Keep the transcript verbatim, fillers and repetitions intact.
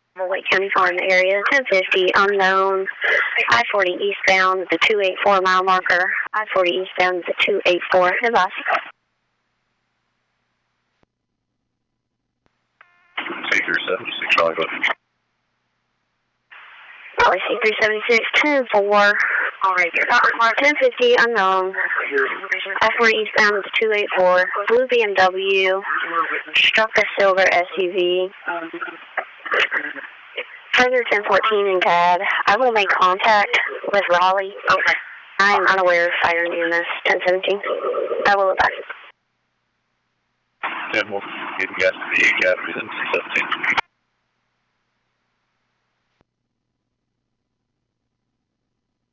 Lake County Farm area, ten fifty, unknown, I forty eastbound, the two eight four mile marker, I forty eastbound, the two eight four, goodbye. C three seventy-six, Charlie, go ahead. Charlie C three seventy-six, ten four, ten fifty, unknown, I forty eastbound, the two eight four, blue B M W, struck a silver S U V. Further ten fourteen in C A D. I will make contact with Raleigh. Okay. I am unaware of fire in E M S ten seventeen. I will advise. ten one, get gas to the gas, seventeen.